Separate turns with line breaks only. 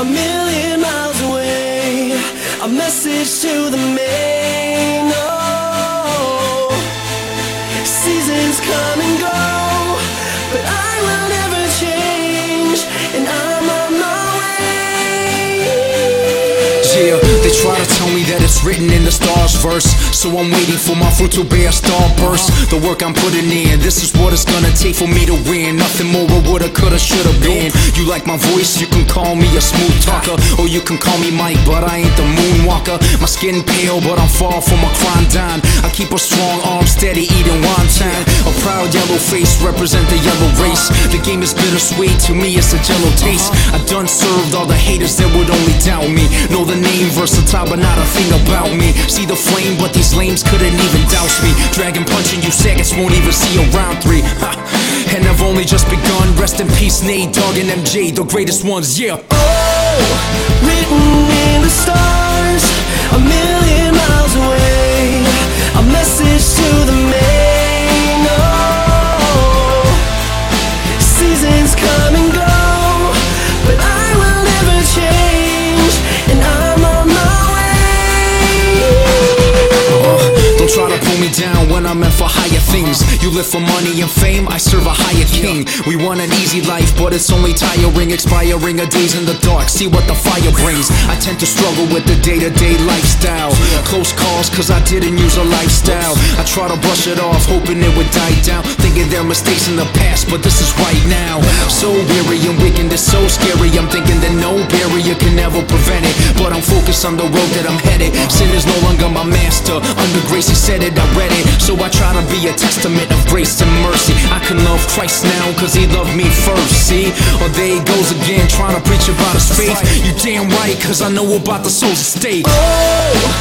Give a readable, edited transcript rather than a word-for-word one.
a million miles away, a message to the main. Oh, seasons come and go, but I will never change, and I'm on my way.
Yeah, they try to tell me that it's written in the stars verse, so I'm waiting for my fruit to bear starburst. The work I'm putting in, this is what it's gonna take for me to win. Nothing more of woulda, coulda, shoulda been. You like my voice, you can call me a smooth talker, or you can call me Mike, but I ain't the moonwalker. My skin pale, but I'm far from a crime dime. I keep a strong arm steady, eating wonton. A proud yellow face, represent the yellow race. The game is bittersweet, to me it's a jello taste. I done served all the haters that would only doubt me. Know the name, versatile, but not a thing about me. See the flame, but these lames couldn't even douse me. Dragon punching you seconds, won't even see a round three. Ha. And I've only just begun. Rest in peace, Nate Dogg and MJ, the greatest ones, yeah.
Oh, written in the stars, a million miles away, a message to the main. Oh, seasons come and go, but I will never change, and I'm on my way.
Don't try to pull me down when I'm meant for higher things. You live for money and fame, I serve a higher king. We want an easy life, but it's only tiring. Expiring a days in the dark, see what the fire brings. I tend to struggle with the day-to-day lifestyle. Close calls, cause I didn't use a lifestyle. I try to brush it off, hoping it would die down. Thinking there are mistakes in the past, but this is right now. So weary and wicked, it's so scary. I'm thinking that no barrier can ever prevent it, but I'm focused on the road that I'm headed. Sin is no longer my master, under grace he said it, I read it. So I try to be a testament of grace and mercy. I can love Christ now cause he loved me first, see? Or there he goes again trying to preach about his faith. You damn right, cause I know about the soul's estate.
Oh,